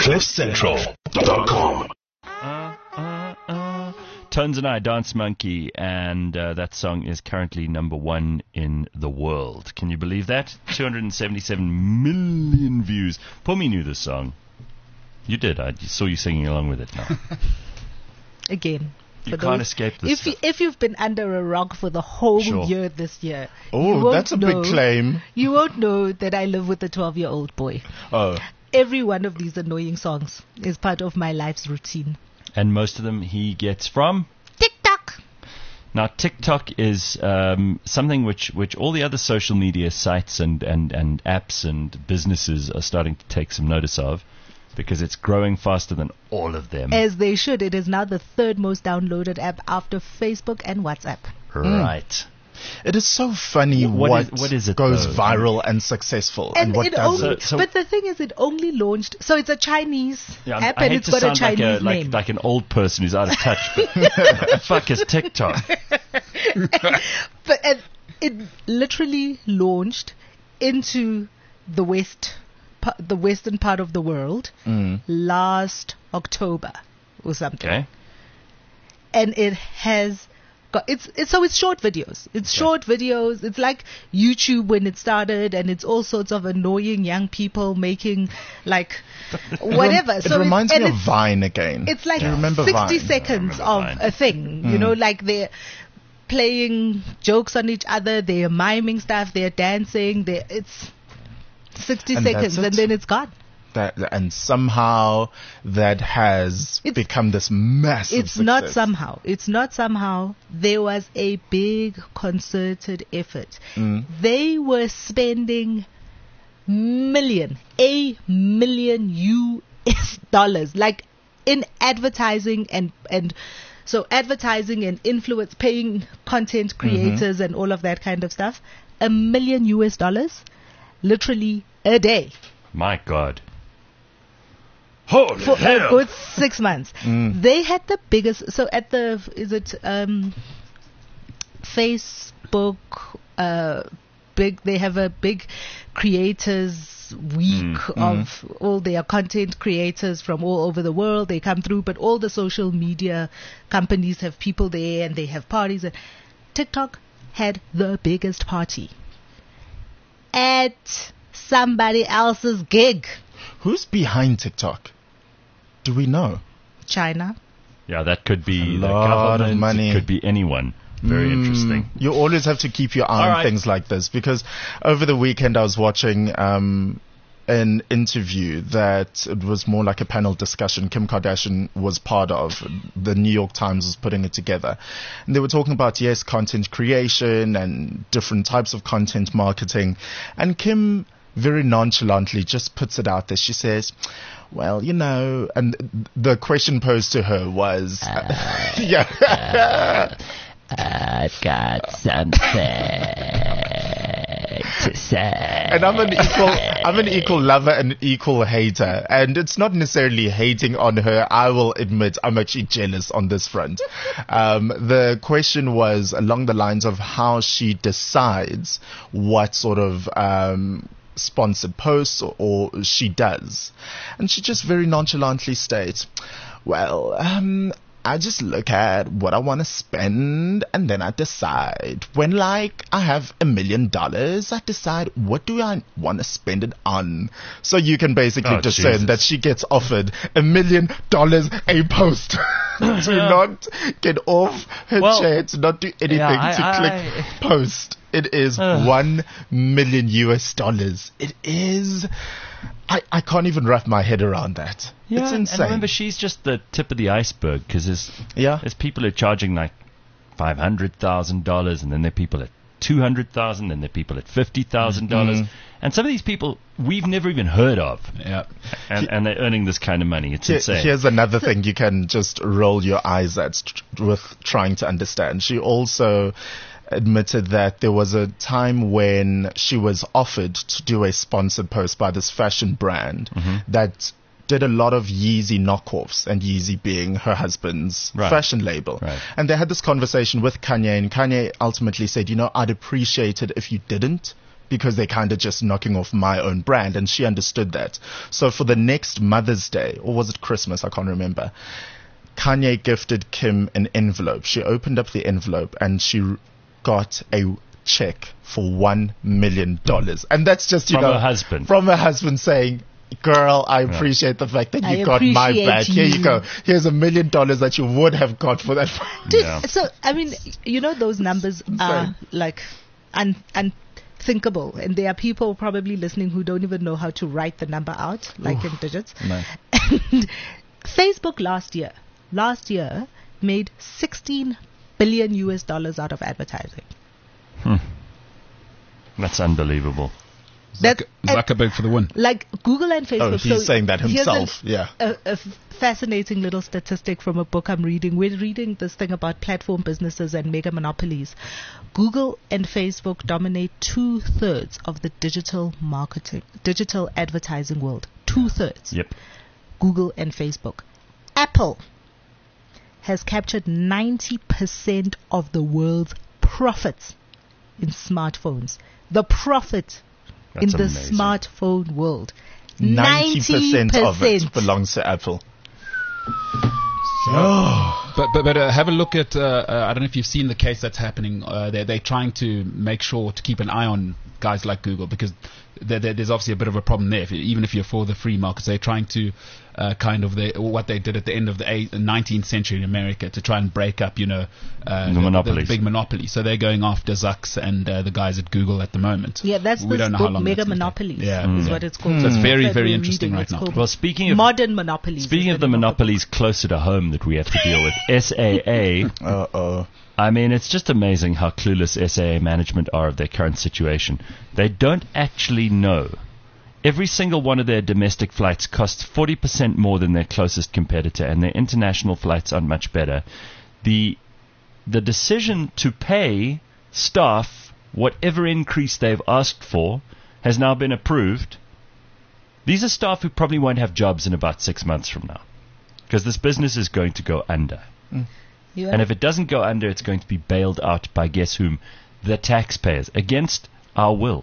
CliffCentral.com. Tones and I, Dance Monkey, and that song is currently #1 in the world. Can you believe that? 277 million views. Pumi knew this song. You did. I saw you singing along with it now. Again. You can't escape this stuff. If you've been under a rock for the whole year this year, oh, that's a big claim. You won't know that I live with a 12-year-old boy. Oh. Every one of these annoying songs is part of my life's routine. And most of them he gets from TikTok. Now, TikTok is something which all the other social media sites and apps and businesses are starting to take some notice of, because it's growing faster than all of them. As they should. It is now the third most downloaded app after Facebook and WhatsApp. Right. It is so funny what is it goes viral and successful and what doesn't. But the thing is, it only launched. So it's a Chinese app and it's got a Chinese name. Like an old person who's out of touch. But the fuck is TikTok? But it literally launched into the western part of the world last October or something. Okay. And it has got it's short videos. It's short videos. It's like YouTube when it started, and it's all sorts of annoying young people making like whatever. It reminds me of Vine again. It's like 60 Vine? Seconds of Vine. A thing. You know, like they're playing jokes on each other, they're miming stuff, they're dancing, it's 60 seconds and then it's gone. And somehow that has become this massive success. It's not somehow. There was a big concerted effort. They were spending $1 million US, like in advertising and so advertising and influence, paying content creators and all of that kind of stuff. $1 million US, literally a day. My God. Holy for hell. A good 6 months. They had the biggest, so at the, Facebook, they have a big creators week of all their content creators from all over the world. They come through, but all the social media companies have people there and they have parties. And TikTok had the biggest party at somebody else's gig. Who's behind TikTok? Do we know? China. Yeah, that could be the government. Of money. It could be anyone. Very interesting. You always have to keep your eye on things like this, because over the weekend I was watching an interview that it was more like a panel discussion. Kim Kardashian was part of. The New York Times was putting it together. And they were talking about, content creation and different types of content marketing. And Kim very nonchalantly just puts it out there. She says, well, and the question posed to her was, I've got something to say. And I'm an equal lover and equal hater. And it's not necessarily hating on her. I will admit I'm actually jealous on this front. The question was along the lines of how she decides what sort of sponsored posts or she does. And she just very nonchalantly states, well, I just look at what I want to spend and then I decide. When I have $1 million, I decide what do I want to spend it on. So you can basically discern that she gets offered $1 million a post to not get off her chair, to not do anything, to click post. It is $1 million US. It is. I can't even wrap my head around that. Yeah, it's insane. And remember, she's just the tip of the iceberg, because there's people who are charging like $500,000, and then there are people at $200,000, and there are people at $50,000, and some of these people we've never even heard of. Yeah, and they're earning this kind of money. It's insane. Here's another thing you can just roll your eyes at with trying to understand. She also admitted that there was a time when she was offered to do a sponsored post by this fashion brand that did a lot of Yeezy knockoffs, and Yeezy being her husband's fashion label. Right. And they had this conversation with Kanye, and Kanye ultimately said, I'd appreciate it if you didn't because they're kind of just knocking off my own brand. And she understood that. So for the next Mother's Day, or was it Christmas? I can't remember. Kanye gifted Kim an envelope. She opened up the envelope and she got a check for $1 million. And that's just, From her husband. From her husband saying, girl, I appreciate the fact that you got my back. Here you go. Here's $1 million that you would have got for that. Dude, so, I mean, you know, those numbers are like unthinkable. And there are people probably listening who don't even know how to write the number out, like in digits. No. And Facebook last year made $16 billion out of advertising. That's unbelievable. Zuckerberg for the win. Like Google and Facebook. Oh, he's saying that himself. A fascinating little statistic from a book I'm reading. We're reading this thing about platform businesses and mega monopolies. Google and Facebook dominate 2/3 of the digital advertising world. 2/3. Yep. Google and Facebook. Apple has captured 90% of the world's profits in smartphones. The profit That's in the amazing. smartphone world. 90% of it belongs to Apple. But have a look at, I don't know if you've seen the case that's happening. They're trying to make sure to keep an eye on guys like Google, because there's obviously a bit of a problem there. Even if you're for the free markets, they're trying to what they did at the end of the 19th century in America to try and break up, the monopolies. the big monopoly. So they're going after Zucks and the guys at Google at the moment. Yeah, that's we this don't know how book, long Mega that's gonna take. Monopolies, Yeah. is what it's called. So it's very, That very we're interesting reading. right It's now. called Well, speaking of Modern Monopolies. Speaking of the monopolies closer to home that we have to deal with, SAA, I mean, it's just amazing how clueless SAA management are of their current situation. They don't actually know. Every single one of their domestic flights costs 40% more than their closest competitor, and their international flights aren't much better. The decision to pay staff whatever increase they've asked for has now been approved. These are staff who probably won't have jobs in about 6 months from now, because this business is going to go under. Yeah. And if it doesn't go under, it's going to be bailed out by guess whom? The taxpayers, against our will.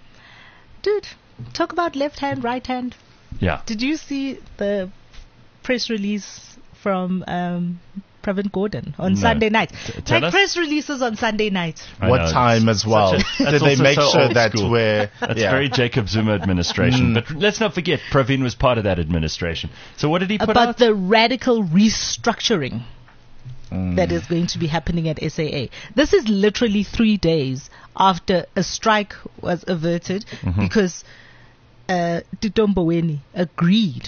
Dude, talk about left hand, right hand. Yeah. Did you see the press release from Pravin Gordon on No. Sunday night? Tell Like us. press releases on Sunday night. I What know, time it's as well? such a- Did that's they also make so sure old that school. we're... That's yeah. very Jacob Zuma administration. But let's not forget, Pravin was part of that administration. So what did he put About out? the radical restructuring that is going to be happening at SAA. This is literally 3 days after a strike was averted because Tito Mboweni agreed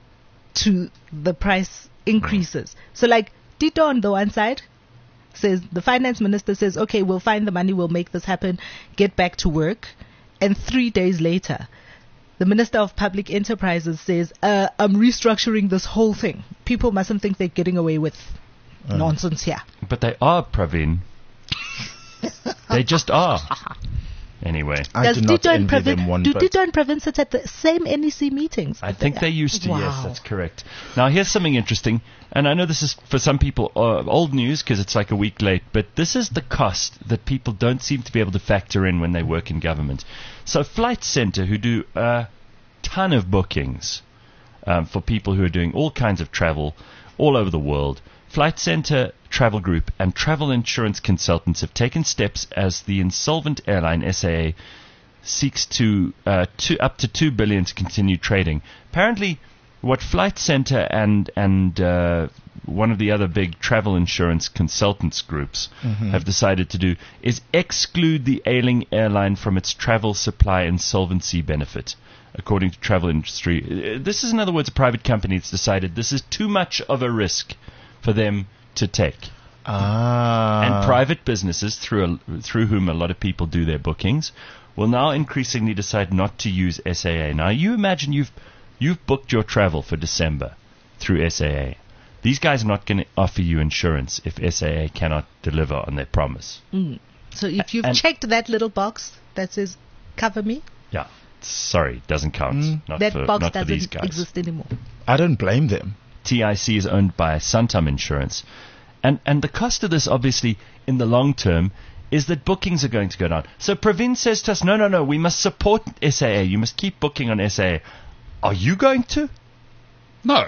to the price increases. So like Tito on the one side says, the finance minister says, okay, we'll find the money, we'll make this happen, get back to work. And 3 days later, the Minister of Public Enterprises says, I'm restructuring this whole thing. People mustn't think they're getting away with nonsense here. But they are, Pravin. They just are. Anyway, I do not envy them one do bit. Tito and Pravin sit at the same NEC meetings? I think they used to, yes, Wow. that's correct. Now, here's something interesting, and I know this is, for some people, old news because it's like a week late, but this is the cost that people don't seem to be able to factor in when they work in government. So Flight Centre, who do a ton of bookings for people who are doing all kinds of travel all over the world, Flight Centre Travel Group and travel insurance consultants have taken steps as the insolvent airline SAA seeks to up to $2 billion to continue trading. Apparently, what Flight Centre and one of the other big travel insurance consultants groups have decided to do is exclude the ailing airline from its travel supply insolvency benefit. According to travel industry, this is in other words a private company that's decided this is too much of a risk for them to take. And private businesses, through whom a lot of people do their bookings, will now increasingly decide not to use SAA. Now, you imagine you've booked your travel for December through SAA. These guys are not going to offer you insurance if SAA cannot deliver on their promise. So if you've And- checked that little box that says cover me, Yeah. Sorry, doesn't count. Not that for, box not for these doesn't guys. exist anymore. I don't blame them. TIC is owned by Santam Insurance. And the cost of this, obviously, in the long term, is that bookings are going to go down. So Praveen says to us, no, we must support SAA. You must keep booking on SAA. Are you going to? No.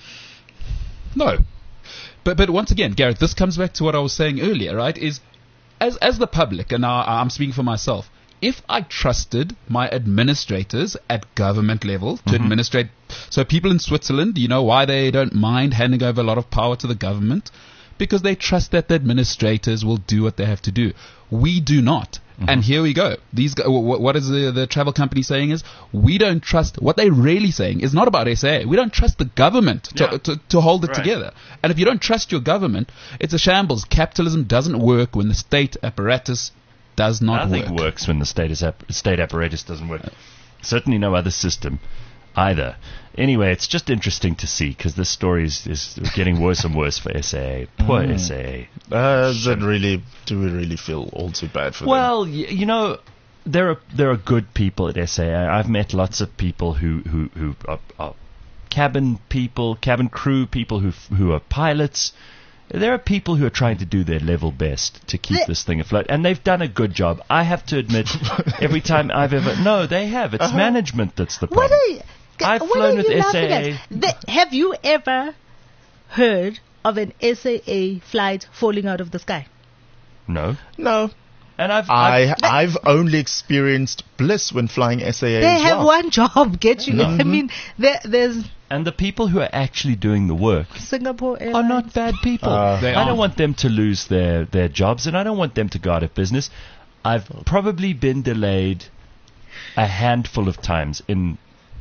But once again, Gareth, this comes back to what I was saying earlier, right? Is as the public, and I'm speaking for myself, if I trusted my administrators at government level to administrate, so people in Switzerland, you know why they don't mind handing over a lot of power to the government? Because they trust that the administrators will do what they have to do. We do not. And here we go. These what is the travel company saying is, we don't trust, what they're really saying is not about SA. We don't trust the government to hold it together. And if you don't trust your government, it's a shambles. Capitalism doesn't work when the state apparatus does not work. Nothing works when the state apparatus doesn't work. Certainly no other system either. Anyway, it's just interesting to see, because this story is getting worse and worse for SAA. Poor SAA. Do we really feel all too bad for them? Well, you know, there are good people at SAA. I've met lots of people who are cabin people, cabin crew people who are pilots. There are people who are trying to do their level best to keep this thing afloat, and they've done a good job. I have to admit, every time I've ever... No, they have. It's management that's the problem. I've flown with SAA. Have you ever heard of an SAA flight falling out of the sky? No. And I've only experienced bliss when flying SAA. They have one job, get you. I mean, there's... And the people who are actually doing the work Singapore Airlines are not bad people. I don't want them to lose their jobs, and I don't want them to go out of business. I've probably been delayed a handful of times in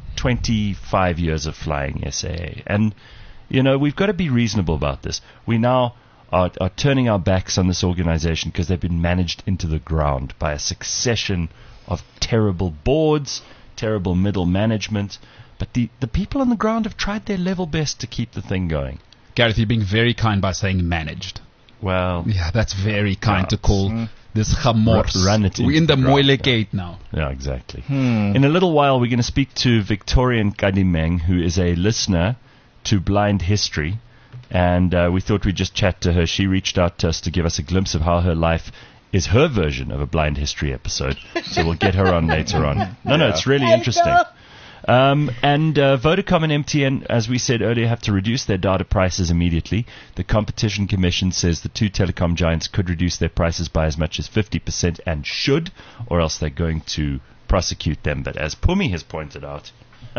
25 years of flying SAA. And, you know, we've got to be reasonable about this. We now are turning our backs on this organization because they've been managed into the ground by a succession of terrible boards, terrible middle management. But the people on the ground have tried their level best to keep the thing going. Gareth, you're being very kind by saying managed. Well... Yeah, that's very kind to call this Chamors. Run it We're in the Moile Gate now. Yeah, exactly. In a little while, we're going to speak to Victorian Kadimeng, who is a listener to Blind History. And we thought we'd just chat to her. She reached out to us to give us a glimpse of how her life is her version of a Blind History episode. So we'll get her on later on. No, it's really interesting. And Vodacom and MTN, as we said earlier, have to reduce their data prices immediately. The Competition Commission says the two telecom giants could reduce their prices by as much as 50% and should, or else they're going to prosecute them. But as Pumi has pointed out,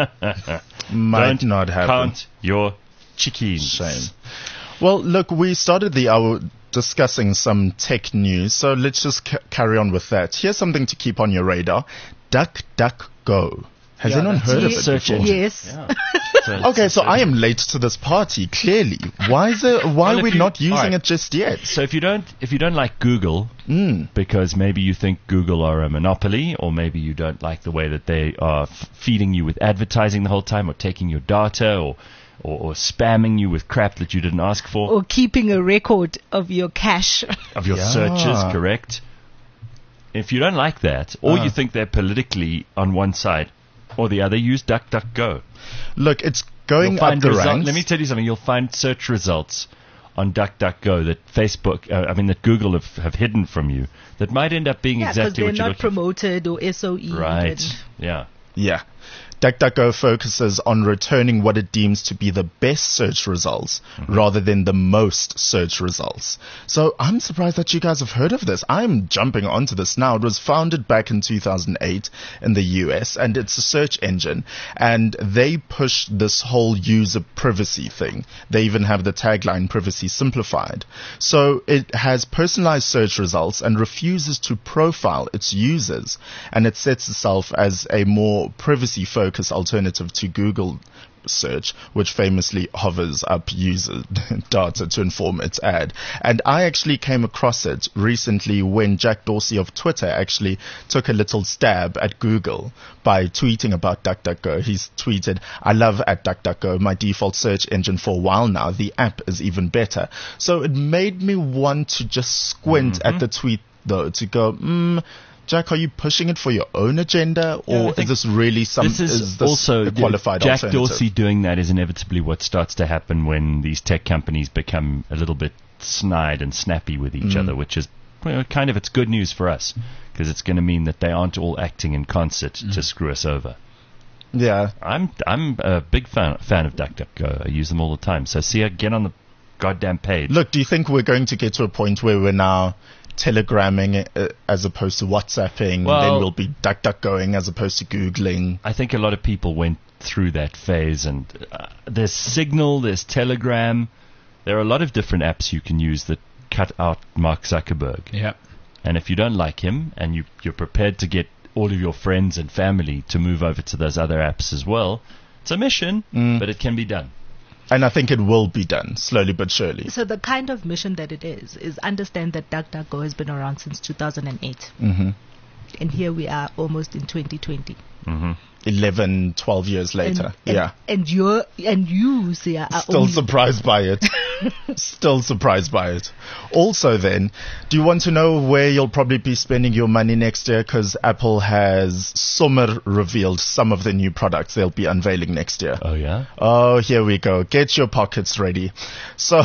might not happen. Count your chickens. Shame. Well, look, we started the hour discussing some tech news, so let's just carry on with that. Here's something to keep on your radar. DuckDuckGo. Has anyone heard of it before? Yes. Yeah. Okay, so I am late to this party, clearly. Why are we not using it just yet? So if you don't like Google, because maybe you think Google are a monopoly, or maybe you don't like the way that they are feeding you with advertising the whole time, or taking your data, or spamming you with crap that you didn't ask for. Or keeping a record of your cache. Of your searches, correct? If you don't like that, or you think they're politically on one side or the other, use DuckDuckGo. Look, it's going up the ranks. Let me tell you something. You'll find search results on DuckDuckGo that that Google have hidden from you that might end up being exactly what you're looking for. They're not promoted or SOE. Right. Yeah. DuckDuckGo focuses on returning what it deems to be the best search results rather than the most search results. So I'm surprised that you guys have heard of this. I'm jumping onto this now. It was founded back in 2008 in the US, and it's a search engine, and they push this whole user privacy thing. They even have the tagline "Privacy Simplified." So it has personalized search results and refuses to profile its users, and it sets itself as a more privacy-focused alternative to Google search, which famously hovers up user data to inform its ad. And I actually came across it recently when Jack Dorsey of Twitter actually took a little stab at Google by tweeting about DuckDuckGo. He's tweeted, "I love at DuckDuckGo, my default search engine for a while now. The app is even better." So it made me want to just squint at the tweet though, to go, Jack, are you pushing it for your own agenda, or is this really is this also a qualified Jack alternative? Dorsey doing that is inevitably what starts to happen when these tech companies become a little bit snide and snappy with each other, which is well, kind of it's good news for us because it's going to mean that they aren't all acting in concert to screw us over. Yeah. I'm a big fan of DuckDuckGo. I use them all the time. So get on the goddamn page. Look, do you think we're going to get to a point where we're now telegramming as opposed to WhatsApping? Well, then we'll be DuckDuckGoing as opposed to Googling. I think a lot of people went through that phase, and there's Signal, there's Telegram. There are a lot of different apps you can use that cut out Mark Zuckerberg. Yeah. And if you don't like him and you're prepared to get all of your friends and family to move over to those other apps as well, it's a mission, but it can be done. And I think it will be done, slowly but surely. So the kind of mission that it is understand that DuckDuckGo has been around since 2008. Mm-hmm. And here we are almost in 2020. 11, 12 years later. And you, Sia, are Still surprised by it. Still surprised by it. Also then, do you want to know where you'll probably be spending your money next year? Because Apple has revealed some of the new products they'll be unveiling next year. Oh, yeah? Oh, here we go. Get your pockets ready. So...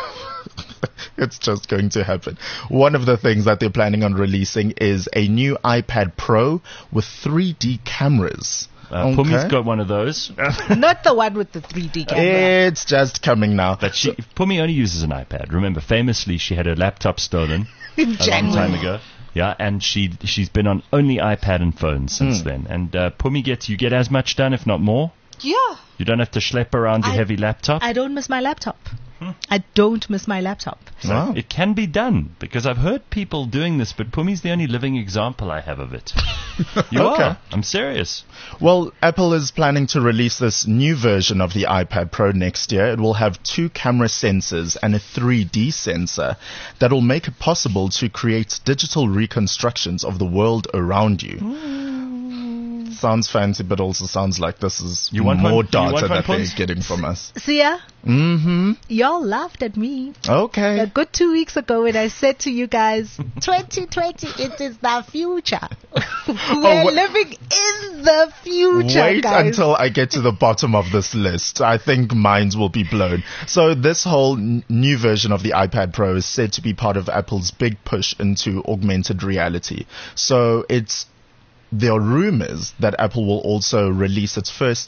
it's just going to happen. One of the things that they're planning on releasing is a new iPad Pro with 3D cameras. Pumi's got one of those. Not the one with the 3D camera. It's just coming now. But Pumi only uses an iPad. Remember, famously, she had her laptop stolen a long time ago. Yeah, and she's been on only iPad and phone since then. And Pumi you get as much done, if not more. Yeah. You don't have to schlep around your heavy laptop. I don't miss my laptop. I don't miss my laptop. So it can be done, because I've heard people doing this, but Pumi's the only living example I have of it. You are. I'm serious. Well, Apple is planning to release this new version of the iPad Pro next year. It will have 2 camera sensors and a 3D sensor that will make it possible to create digital reconstructions of the world around you. Sounds fancy, but also sounds like this is more data that they're getting from us. Sia? Mm-hmm. Y'all laughed at me. Okay. A good 2 weeks ago when I said to you guys, 2020, it is the future. We're living in the future, Wait guys. until I get to the bottom of this list. I think minds will be blown. So this whole new version of the iPad Pro is said to be part of Apple's big push into augmented reality. So there are rumors that Apple will also release its first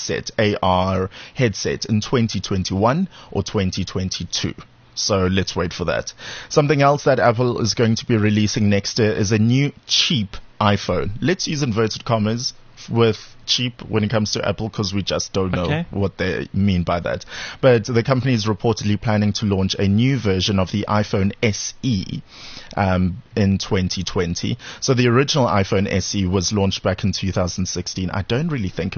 AR headset in 2021 or 2022. So let's wait for that. Something else that Apple is going to be releasing next year is a new cheap iPhone. Let's use inverted commas with cheap when it comes to Apple, because we just don't know what they mean by that. But the company is reportedly planning to launch a new version of the iPhone SE in 2020. So the original iPhone SE was launched back in 2016. I don't really think it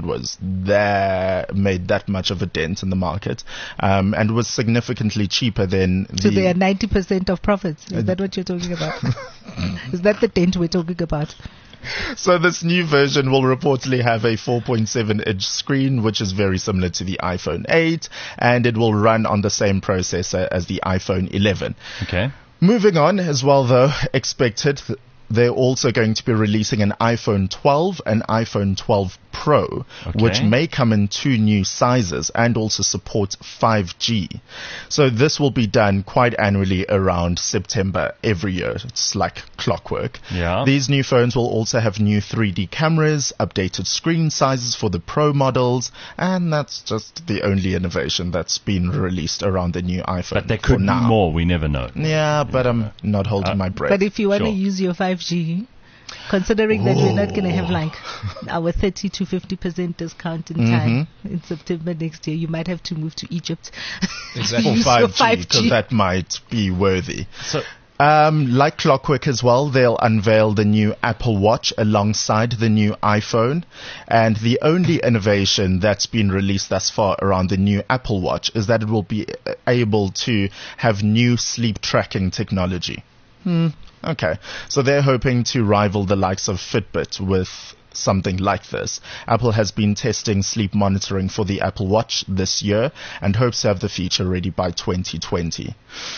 made that much of a dent in the market, and was significantly cheaper than So they are 90% of profits. Is that what you're talking about? Is that the dent we're talking about? So this new version will reportedly have a 4.7-inch screen, which is very similar to the iPhone 8, and it will run on the same processor as the iPhone 11. Okay. Moving on as well, though, expected, they're also going to be releasing an iPhone 12 and iPhone 12 Pro, which may come in 2 new sizes and also support 5G. So this will be done quite annually around September every year. It's like clockwork. Yeah. These new phones will also have new 3D cameras, updated screen sizes for the Pro models, and that's just the only innovation that's been released around the new iPhone. But there could be more. We never know. Yeah, but I'm not holding my breath. But if you want to use your 5G, considering that we're not going to have like our 30 to 50% discount in time in September next year, you might have to move to Egypt. Exactly. For 5G, because that might be worthy. So, like clockwork as well, they'll unveil the new Apple Watch alongside the new iPhone. And the only innovation that's been released thus far around the new Apple Watch is that it will be able to have new sleep tracking technology. Okay. So they're hoping to rival the likes of Fitbit with something like this. Apple has been testing sleep monitoring for the Apple Watch this year and hopes to have the feature ready by 2020.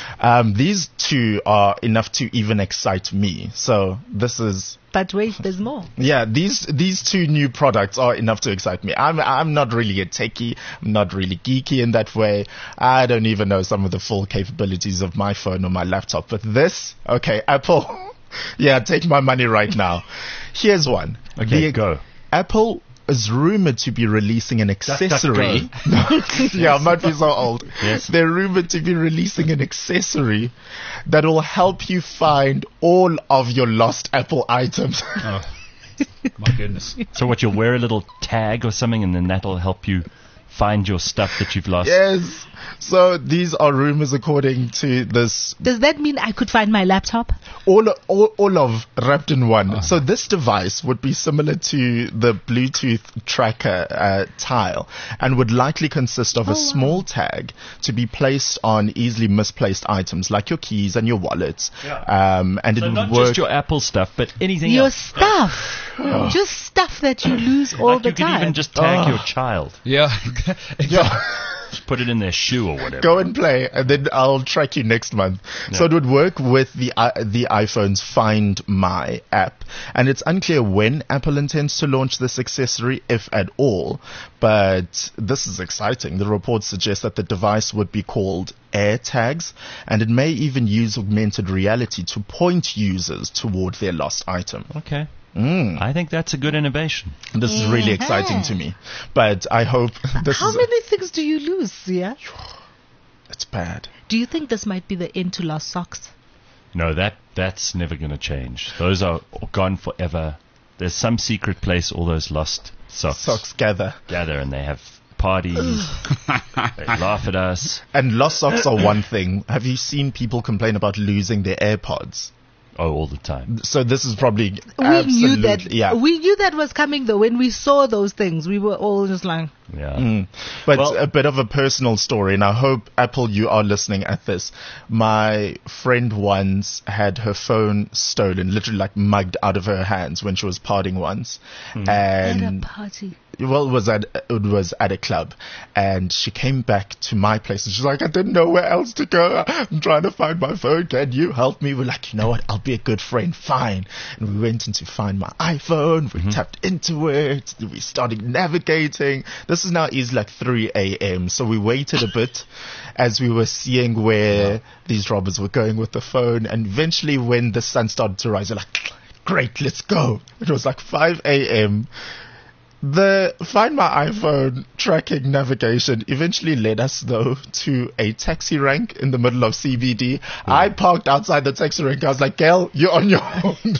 These two are enough to even excite me. So this is... But wait, there's more. Yeah, these two new products are enough to excite me. I'm not really a techie. I'm not really geeky in that way. I don't even know some of the full capabilities of my phone or my laptop. But this, okay, Apple, yeah, take my money right now. Here's one. Okay, go. Apple is rumored to be releasing an accessory. Yeah, I might be so old. Yes. They're rumored to be releasing an accessory that will help you find all of your lost Apple items. Oh, my goodness. So what, you'll wear a little tag or something, and then that'll help you find your stuff that you've lost? Yes. So these are rumors according to this. Does that mean I could find my laptop? All of wrapped in one. So this device would be similar to the Bluetooth tracker tile and would likely consist of a small tag to be placed on easily misplaced items like your keys and your wallets. Yeah. And So it would not work. just your Apple stuff, but anything Your else. stuff. Just stuff that you lose all Like the you could time. even just tag your child. Yeah. Yeah. Just put it in their shoe or whatever. Go and play, and then I'll track you next month. So it would work with the iPhone's Find My app, and it's unclear when Apple intends to launch this accessory, if at all. But this is exciting. The reports suggest that the device would be called AirTags, and it may even use augmented reality to point users toward their lost item. Okay. I think that's a good innovation. This is really exciting to me, but I hope this How is. many things do you lose, Sia? It's bad. Do you think this might be the end to lost socks? No, that's never going to change. Those are gone forever. There's some secret place all those lost socks gather. and they have parties. They laugh at us. And lost socks are one thing. Have you seen people complain about losing their AirPods? Oh, all the time. So this is probably We knew that. Yeah. We knew that was coming, though. When we saw those things, we were all just like, Yeah. But Well- a bit of a personal story, and I hope, Apple, you are listening at this. My friend once had her phone stolen, literally like mugged out of her hands when she was partying once. at a And party. well, it was at a club, and she came back to my place, and she's like, I didn't know where else to go. I'm trying to find my phone. Can you help me? We're like, you know what? I'll be a good friend. Fine. And we went in to find my iPhone. We tapped into it. We started navigating. This is now easily like 3 a.m. So we waited a bit as we were seeing where these robbers were going with the phone. And eventually when the sun started to rise, we're like, great, let's go. It was like 5 a.m. The Find My iPhone tracking navigation eventually led us, though, to a taxi rank in the middle of CBD. I parked outside the taxi rank. I was like, Gail, you're on your own.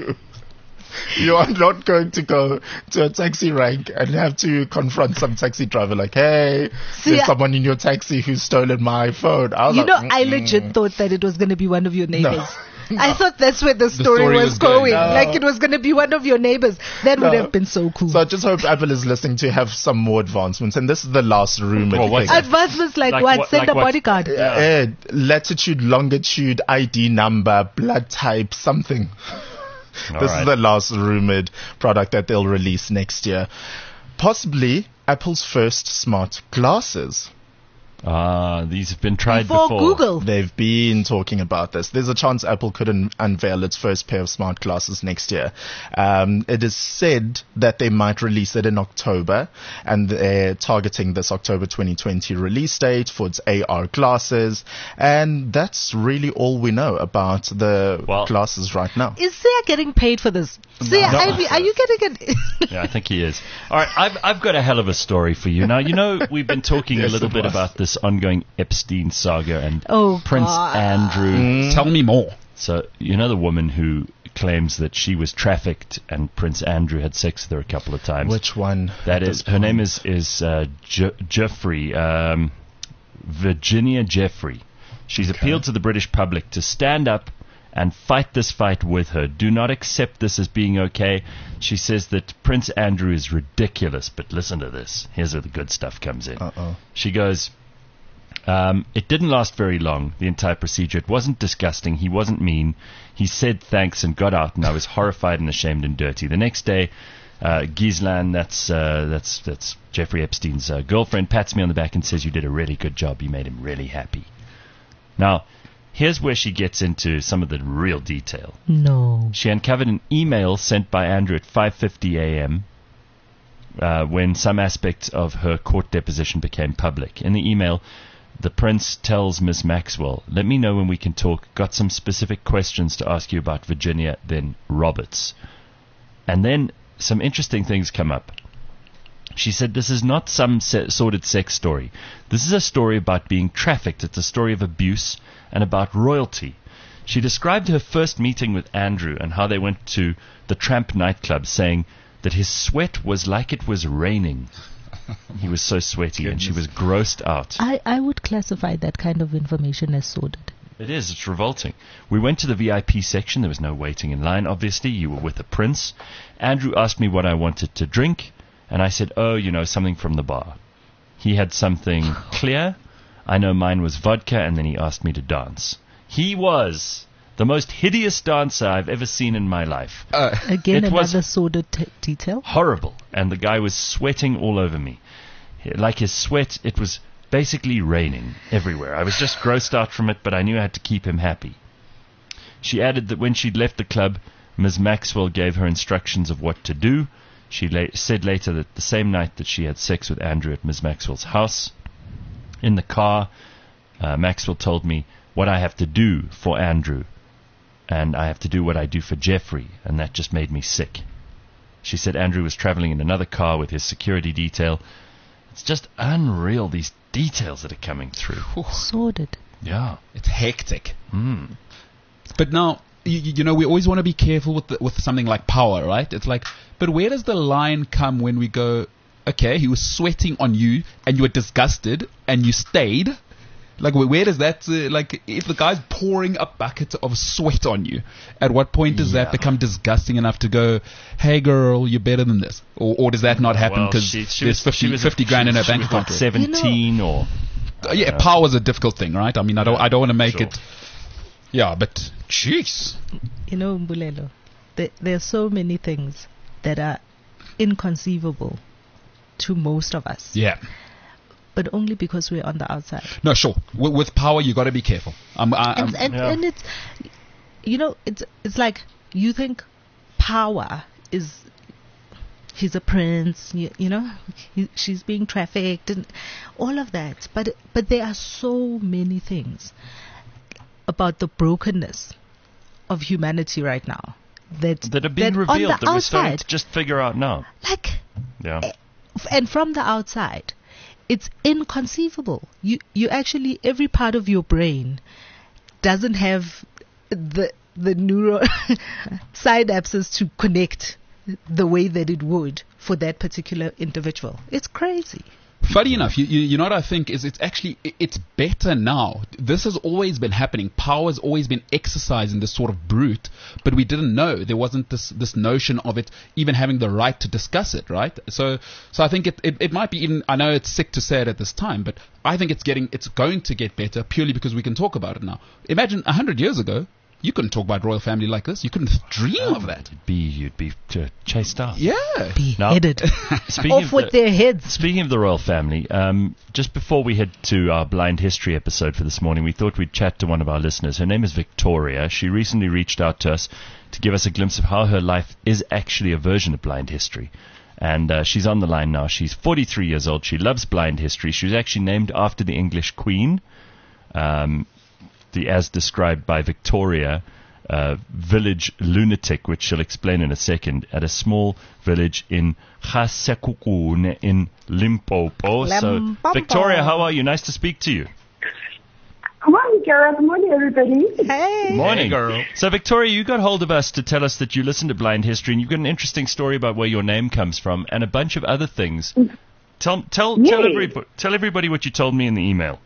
You are not going to go to a taxi rank and have to confront some taxi driver like, hey, See, there's someone in your taxi who's stolen my phone. I was You like, know, I legit thought that it was going to be one of your neighbors. No. I thought that's where the story, story was was going. going. No. Like it was going to be one of your neighbors. That would No. have been so cool. So I just hope Apple is listening to have some more advancements. And this is the last rumored Well, what's thing. Advancements like, Like what? what- Send like a what? bodyguard. Latitude, longitude, ID number, blood type, something. All This right. is the last rumored product that they'll release next year. Possibly Apple's first smart glasses. These have been tried Before before. Google. They've been talking about this. There's a chance Apple could unveil its first pair of smart glasses next year. It is said that they might release it in October, and they're targeting this October 2020 release date for its AR glasses. And that's really all we know about the Well- glasses right now. Is Sia getting paid for this? Sia, No. Ivy, are you getting it? Yeah, I think he is. All right, I've got a hell of a story for you. Now, you know, we've been talking Yes, a little it bit was. about this ongoing Epstein saga and Oh, Prince God. Andrew. Tell me more. So, you know the woman who claims that she was trafficked and Prince Andrew had sex with her a couple of times? Which one? That at is, this her name point? is Jeffrey, Virginia Jeffrey. She's appealed to the British public to stand up and fight this fight with her. Do not accept this as being okay. She says that Prince Andrew is ridiculous, but listen to this. Here's where the good stuff comes in. Uh-oh. She goes, it didn't last very long, the entire procedure. It wasn't disgusting. He wasn't mean. He said thanks and got out, and I was horrified and ashamed and dirty. The next day, Ghislaine, that's Jeffrey Epstein's girlfriend, pats me on the back and says, "You did a really good job. You made him really happy." Now, here's where she gets into some of the real detail. No. She uncovered an email sent by Andrew at 5:50 a.m. When some aspects of her court deposition became public. In the email, the prince tells Ms. Maxwell, "Let me know when we can talk. Got some specific questions to ask you about Virginia, then Roberts." And then some interesting things come up. She said this is not some sordid sex story. This is a story about being trafficked. It's a story of abuse and about royalty. She described her first meeting with Andrew and how they went to the Tramp nightclub, saying that his sweat was like it was raining. He was so sweaty, and she was grossed out. I would classify that kind of information as sordid. It is. It's revolting. We went to the VIP section. There was no waiting in line, obviously. You were with the prince. Andrew asked me what I wanted to drink, and I said, something from the bar. He had something clear. I know mine was vodka, and then he asked me to dance. He was the most hideous dancer I've ever seen in my life. Again, it was another sordid detail. horrible, and the guy was sweating all over me. Like his sweat, it was basically raining everywhere. I was just grossed out from it, but I knew I had to keep him happy. She added that when she'd left the club, Ms. Maxwell gave her instructions of what to do. She said later that the same night that she had sex with Andrew at Ms. Maxwell's house, in the car, Maxwell told me what I have to do for Andrew, and I have to do what I do for Jeffrey, and that just made me sick. She said Andrew was traveling in another car with his security detail. It's just unreal, these details that are coming through. Sordid. Yeah. It's hectic. But now, we always want to be careful with something like power, right? It's like, but where does the line come when we go, okay, he was sweating on you and you were disgusted and you stayed? Like, where does that, if the guy's pouring a bucket of sweat on you, at what point does that become disgusting enough to go, hey girl, you're better than this? Or does that not happen because there's 50 grand in her bank account? 17 or... yeah, power is a difficult thing, right? I mean, I don't want to make it... Yeah, but jeez. Mbulelo, there are so many things that are inconceivable to most of us. Yeah. But only because we're on the outside. No, sure. With power, you got to be careful. And it's, it's like you think power is, he's a prince, she's being trafficked and all of that. But there are so many things about the brokenness of humanity right now that are being revealed, that we're starting to just figure out now. And from the outside, it's inconceivable. You actually, every part of your brain doesn't have the neural synapses to connect the way that it would for that particular individual. It's crazy. Funny enough, you know what I think is it's better now. This has always been happening. Power has always been exercised in this sort of brute, but we didn't know. There wasn't this notion of it even having the right to discuss it, right? So I think it might be even, I know it's sick to say it at this time, but I think it's going to get better purely because we can talk about it now. Imagine 100 years ago, you couldn't talk about royal family like this. You couldn't dream of that. You'd be chased out. Yeah. Beheaded. Off with their heads. Speaking of the royal family, just before we head to our blind history episode for this morning, we thought we'd chat to one of our listeners. Her name is Victoria. She recently reached out to us to give us a glimpse of how her life is actually a version of blind history. And she's on the line now. She's 43 years old. She loves blind history. She was actually named after the English Queen. As described by Victoria, village lunatic, which she'll explain in a second, at a small village in Gasekhukhune in Limpopo. So, Victoria, how are you? Nice to speak to you. Morning, Gareth. Morning, everybody. Hey. Morning. Hey, girl. So, Victoria, you got hold of us to tell us that you listen to Blind History, and you've got an interesting story about where your name comes from and a bunch of other things. Tell everybody what you told me in the email.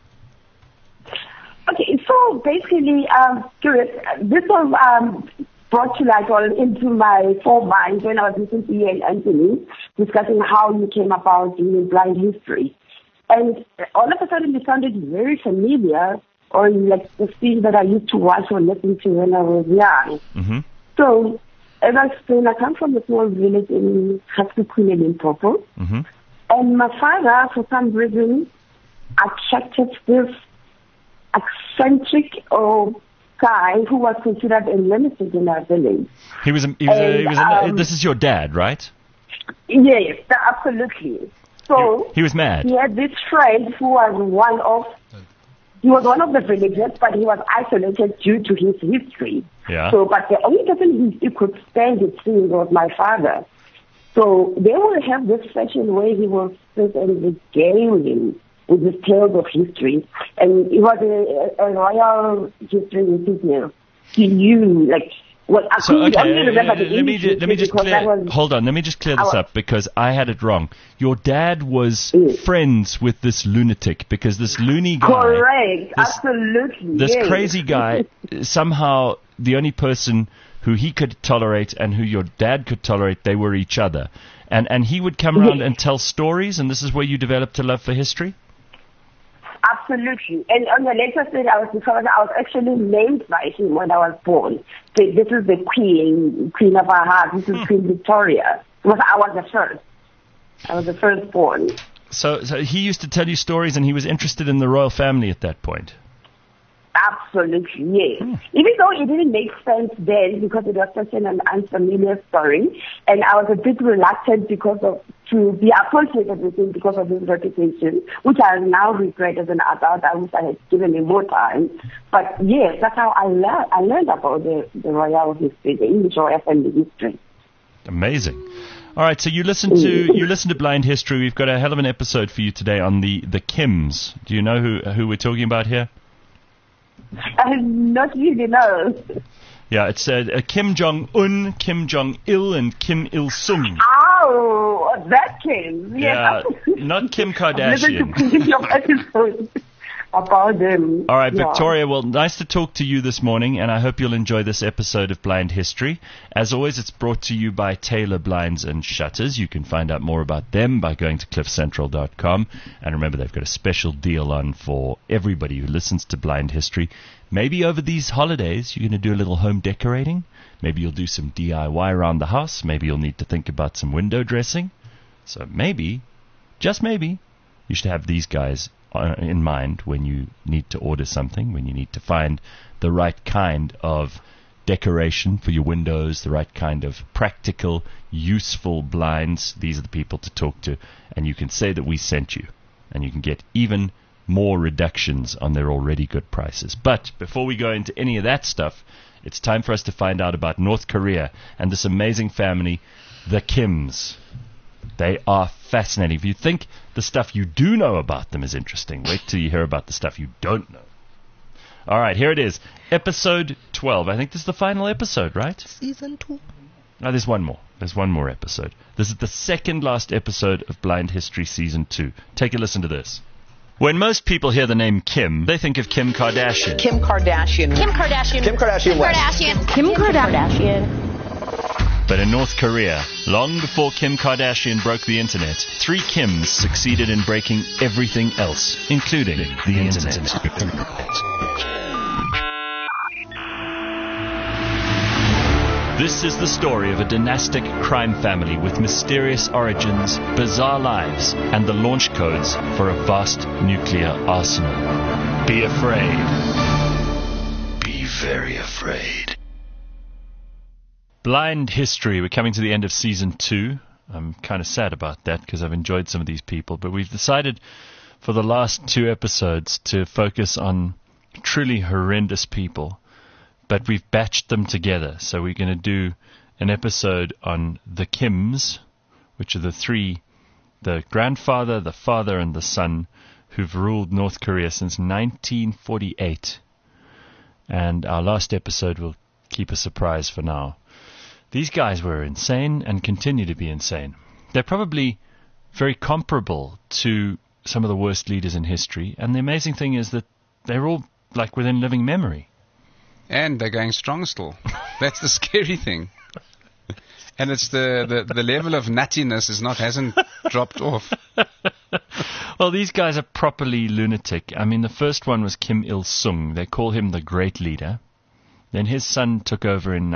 Okay, so basically, this was brought to light or into my mind when I was listening to you and Anthony discussing how you came about doing blind history. And all of a sudden it sounded very familiar, or like the things that I used to watch or listen to when I was young. Mm-hmm. So as I explained, I come from a small village in Gatshukhune, Limpopo. Mm-hmm. And my father, for some reason, attracted this eccentric guy who was considered a lunatic in our village. This is your dad, right? Yes, absolutely. So he was mad. He had this friend who was one of the villagers, but he was isolated due to his history. Yeah. So, but the only person he could stand it seeing was my father. So they will have this session where he will sit and regale him with his tales of history. And it was a royal history in He knew, like, well, I only remember the hold on, let me just clear this up because I had it wrong. Your dad was friends with this lunatic because this loony guy... Correct, absolutely. This crazy guy, somehow the only person who he could tolerate and who your dad could tolerate, they were each other. And he would come around and tell stories, and this is where you developed a love for history? Absolutely. And on the later stage, I was actually named by him when I was born. So this is the queen of our heart. This is Queen Victoria. Because I was the first. I was the firstborn. So he used to tell you stories, and he was interested in the royal family at that point? Absolutely, yes. Even though it didn't make sense then because it was such an unfamiliar story, and I was a bit reluctant to be associated with him because of his reputation, which I now regret as an adult. I wish I had given him more time. But yes, that's how I learned about the royal history, the English royal family history. Amazing. All right, so you listen to Blind History. We've got a hell of an episode for you today on the Kims. Do you know who we're talking about here? Not really, no. Yeah, it's Kim Jong-un, Kim Jong-il, and Kim Il-sung. Oh, that Kim. Yeah, not Kim Kardashian. About them. All right, Victoria, well, nice to talk to you this morning, and I hope you'll enjoy this episode of Blind History. As always, it's brought to you by Taylor Blinds and Shutters. You can find out more about them by going to cliffcentral.com. And remember, they've got a special deal on for everybody who listens to Blind History. Maybe over these holidays, you're going to do a little home decorating. Maybe you'll do some DIY around the house. Maybe you'll need to think about some window dressing. So maybe, just maybe, you should have these guys in mind when you need to order something, when you need to find the right kind of decoration for your windows, the right kind of practical, useful blinds. These are the people to talk to, and you can say that we sent you, and you can get even more reductions on their already good prices. But before we go into any of that stuff, it's time for us to find out about North Korea and this amazing family, the Kims. They are fascinating. If you think the stuff you do know about them is interesting, wait till you hear about the stuff you don't know. All right, here it is. Episode 12. I think this is the final episode, right? Season 2. No, there's one more. There's one more episode. This is the second last episode of Blind History Season 2. Take a listen to this. When most people hear the name Kim, they think of Kim Kardashian. Kim Kardashian. Kim Kardashian. Kim Kardashian West. Kim Kardashian. But in North Korea, long before Kim Kardashian broke the internet, 3 Kims succeeded in breaking everything else, including the internet. This is the story of a dynastic crime family with mysterious origins, bizarre lives, and the launch codes for a vast nuclear arsenal. Be afraid. Be very afraid. Blind History. We're coming to the end of Season 2. I'm kind of sad about that because I've enjoyed some of these people, but we've decided for the last 2 episodes to focus on truly horrendous people, but we've batched them together. So we're going to do an episode on the Kims, which are the 3, the grandfather, the father, and the son, who've ruled North Korea since 1948. And our last episode will keep a surprise for now. These guys were insane and continue to be insane. They're probably very comparable to some of the worst leaders in history, and the amazing thing is that they're all like within living memory. And they're going strong still. That's the scary thing. And it's the level of nuttiness hasn't dropped off. Well, these guys are properly lunatic. I mean, the first one was Kim Il-sung. They call him the Great Leader. Then his son took over in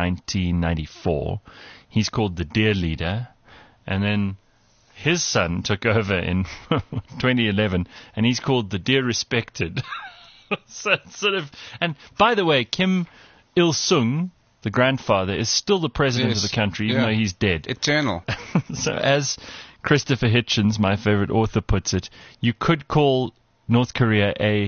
1994. He's called the Dear Leader. And then his son took over in 2011, and he's called the Dear Respected. So it's sort of, and by the way, Kim Il-sung, the grandfather, is still the president of the country, even though he's dead. Eternal. So as Christopher Hitchens, my favorite author, puts it, you could call North Korea a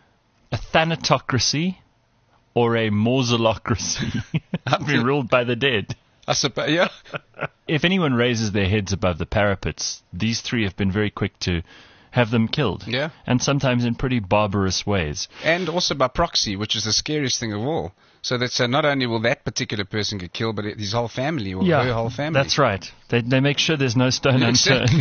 thanatocracy or a mausolocracy. I mean, ruled by the dead. I suppose, yeah. If anyone raises their heads above the parapets, these three have been very quick to have them killed. Yeah. And sometimes in pretty barbarous ways. And also by proxy, which is the scariest thing of all. So that not only will that particular person get killed, but his whole family or her whole family. That's right. They make sure there's no stone unturned.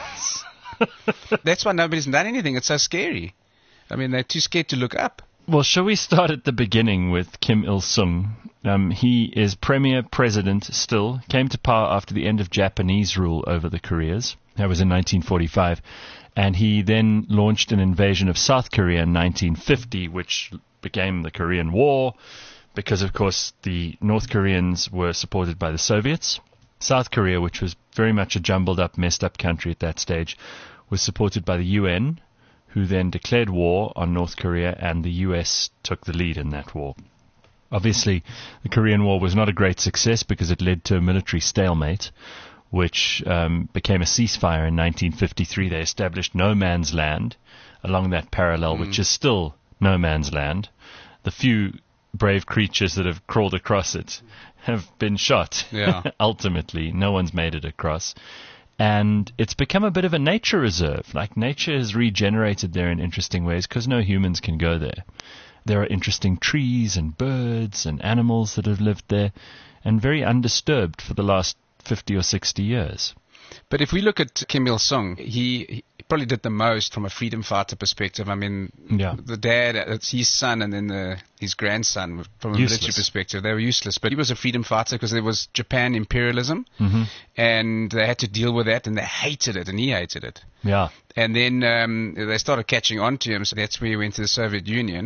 That's why nobody's done anything. It's so scary. I mean, they're too scared to look up. Well, shall we start at the beginning with Kim Il-sung? He is premier president still, came to power after the end of Japanese rule over the Koreas. That was in 1945. And he then launched an invasion of South Korea in 1950, which became the Korean War, because, of course, the North Koreans were supported by the Soviets. South Korea, which was very much a jumbled up, messed up country at that stage, was supported by the UN, who then declared war on North Korea, and the US took the lead in that war. Obviously, the Korean War was not a great success because it led to a military stalemate, which became a ceasefire in 1953. They established no man's land along that parallel, which is still no man's land. The few brave creatures that have crawled across it have been shot. Yeah. Ultimately, no one's made it across. And it's become a bit of a nature reserve. Like, nature has regenerated there in interesting ways because no humans can go there. There are interesting trees and birds and animals that have lived there, and very undisturbed for the last 50 or 60 years. But if we look at Kim Il-sung, he probably did the most from a freedom fighter perspective. I mean, the dad, it's his son, and then his grandson, from a military perspective, they were useless. But he was a freedom fighter because there was Japan imperialism, and they had to deal with that, and they hated it, and he hated it. Yeah. And then they started catching on to him, so that's where he went to the Soviet Union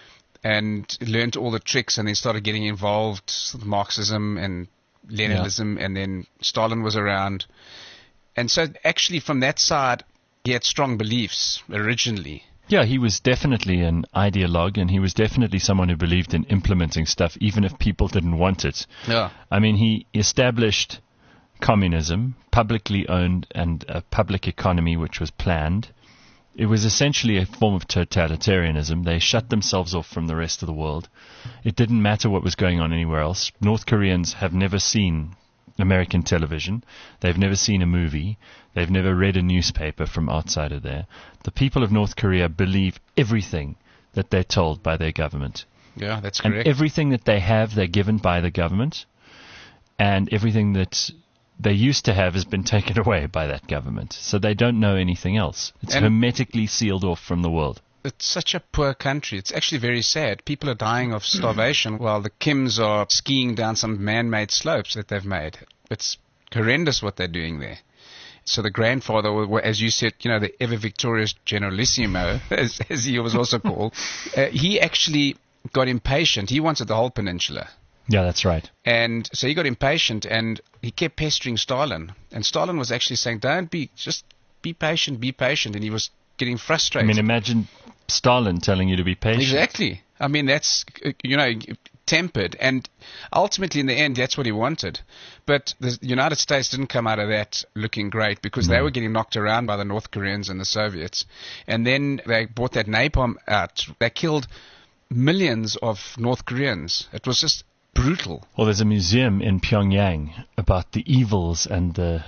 and learned all the tricks, and then started getting involved with Marxism and Leninism, and then Stalin was around. And so actually from that side, he had strong beliefs originally. Yeah, he was definitely an ideologue, and he was definitely someone who believed in implementing stuff, even if people didn't want it. Yeah. I mean, he established communism, publicly owned, and a public economy which was planned. It was essentially a form of totalitarianism. They shut themselves off from the rest of the world. It didn't matter what was going on anywhere else. North Koreans have never seen American television. They've never seen a movie. They've never read a newspaper from outside of there. The people of North Korea believe everything that they're told by their government. Yeah, that's correct. And everything that they have, they're given by the government. And everything that they used to have has been taken away by that government. So they don't know anything else. It's hermetically sealed off from the world. It's such a poor country. It's actually very sad. People are dying of starvation while the Kims are skiing down some man-made slopes that they've made. It's horrendous what they're doing there. So the grandfather, as you said, the ever-victorious Generalissimo, as he was also called, he actually got impatient. He wanted the whole peninsula. Yeah, that's right. And so he got impatient, and he kept pestering Stalin. And Stalin was actually saying, just be patient, and he was getting frustrated. I mean, imagine Stalin telling you to be patient. Exactly. I mean, that's, tempered. And ultimately, in the end, that's what he wanted. But the United States didn't come out of that looking great because they were getting knocked around by the North Koreans and the Soviets. And then they brought that napalm out. They killed millions of North Koreans. It was just brutal. Well, there's a museum in Pyongyang about the evils and the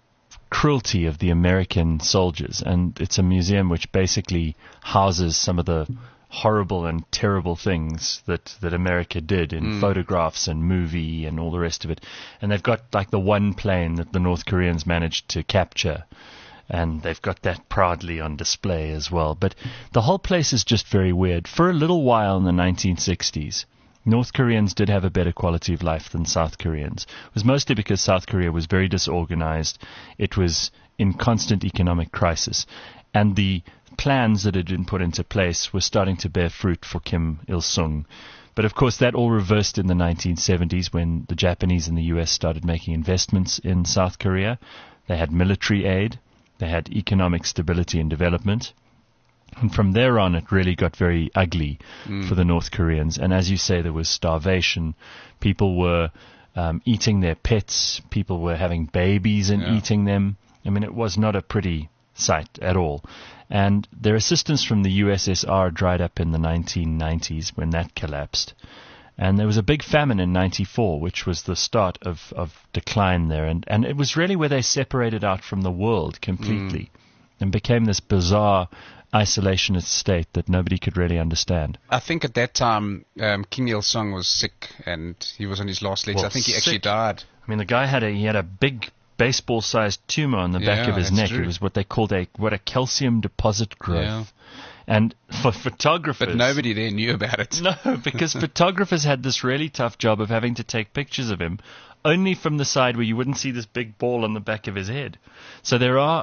cruelty of the American soldiers, and it's a museum which basically houses some of the horrible and terrible things that America did in photographs and movie and all the rest of it. And they've got like the one plane that the North Koreans managed to capture, and they've got that proudly on display as well. But the whole place is just very weird. For a little while in the 1960s, North Koreans did have a better quality of life than South Koreans. It was mostly because South Korea was very disorganized. It was in constant economic crisis. And the plans that had been put into place were starting to bear fruit for Kim Il-sung. But of course, that all reversed in the 1970s when the Japanese and the US started making investments in South Korea. They had military aid. They had economic stability and development. And from there on, it really got very ugly for the North Koreans. And as you say, there was starvation. People were eating their pets. People were having babies and eating them. I mean, it was not a pretty sight at all. And their assistance from the USSR dried up in the 1990s when that collapsed. And there was a big famine in 94, which was the start of decline there. And it was really where they separated out from the world completely and became this bizarre isolationist state that nobody could really understand. I think at that time, Kim Il-sung was sick and he was on his last legs. Well, I think he actually sick. died. I mean, the guy had a big baseball-sized tumor on the back of his neck. true. It was what they called a calcium deposit growth. Yeah. And for photographers... But nobody there knew about it. No, because photographers had this really tough job of having to take pictures of him only from the side where you wouldn't see this big ball on the back of his head. So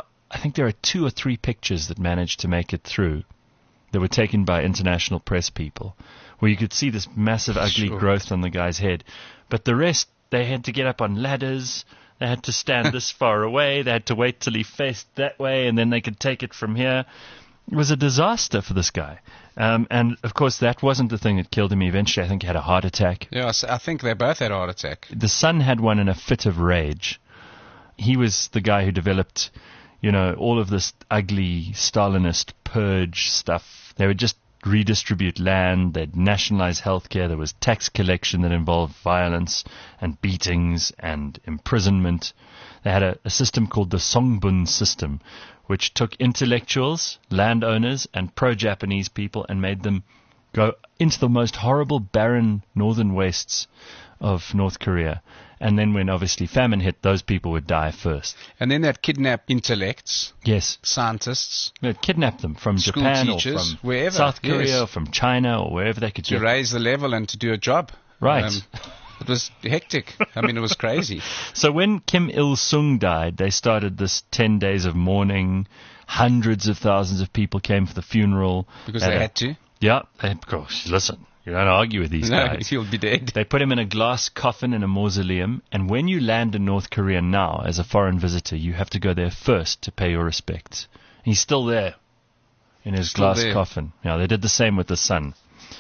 I think there are 2 or 3 pictures that managed to make it through that were taken by international press people, where you could see this massive ugly growth on the guy's head. But the rest, they had to get up on ladders, they had to stand this far away, they had to wait till he faced that way, and then they could take it from here. It was a disaster for this guy. And, of course, that wasn't the thing that killed him. He eventually, I think, had a heart attack. Yeah, I think they both had a heart attack. The son had one in a fit of rage. He was the guy who developed, all of this ugly Stalinist purge stuff. They would just redistribute land. They'd nationalize healthcare. There was tax collection that involved violence and beatings and imprisonment. They had a system called the Songbun system, which took intellectuals, landowners, and pro-Japanese people and made them go into the most horrible, barren northern wastes of North Korea. And then when obviously famine hit, those people would die first. And then they'd kidnap intellects, Yes. scientists, They'd kidnap them from School Japan or teachers, from wherever, South Korea yes. or from China or wherever they could to get. raise the level and to do a job. Right. It was hectic. I mean, it was crazy. So when Kim Il-sung died, they started this 10 days of mourning. Hundreds of thousands of people came for the funeral. Because they had to. Yeah. Of course. Listen, you don't argue with these No, guys. he'll be dead. They put him in a glass coffin in a mausoleum, and when you land in North Korea now as a foreign visitor, you have to go there first to pay your respects. He's still there in his Still glass there. coffin. Yeah, they did the same with the son.